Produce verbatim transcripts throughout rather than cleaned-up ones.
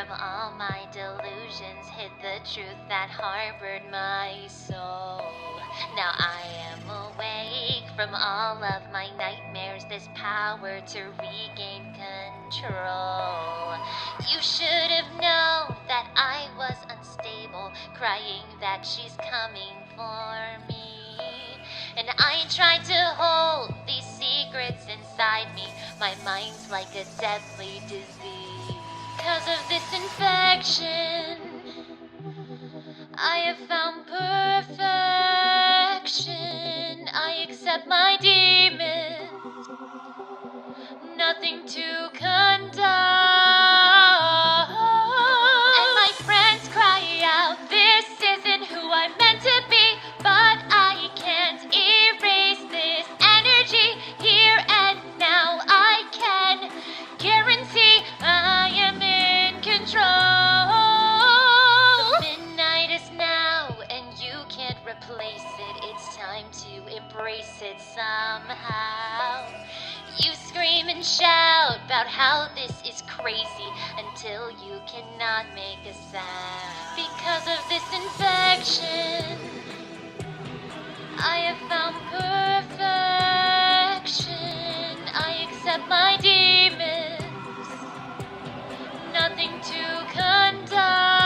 from all my delusions, hid the truth that harbored my soul. Now I am awake from all of my nightmares, this power to regain control. You should have known that I was unstable, crying that she's coming for me. And I tried to hold these secrets inside me. My mind's like a deadly disease. Cause of this infection, I have found perfection. I accept my demons, nothing to condone. And my friends cry out, this isn't who I'm meant to be. But I can't erase this energy here and now. I can guarantee I am in control. The midnight is now and you can't replace it. It's time to embrace it somehow. You scream and shout about how this is crazy until you cannot make a sound. Because of this infection, I have found perfection. I accept my demons, nothing to condone.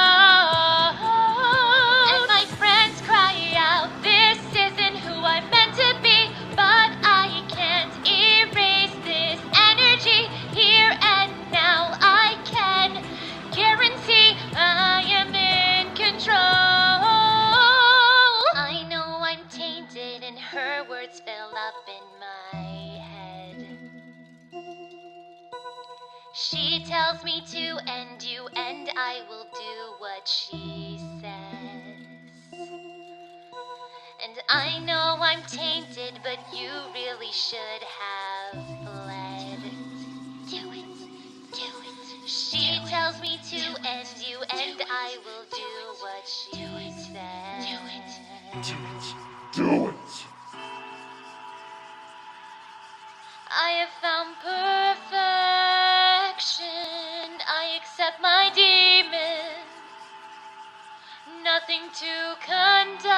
And my friends cry out, this isn't who I'm meant to be. But I can't erase this energy here and now. I can guarantee I am in control. I know I'm tainted and her words fill up in my head. She tells me to end you and I will do what she says. And I know I'm tainted, but you really should have fled. Do it, do it. She tells me to end you and I will do what she says. Do it, Do it. Do it. I have found perfection. I accept my demons, nothing to condone.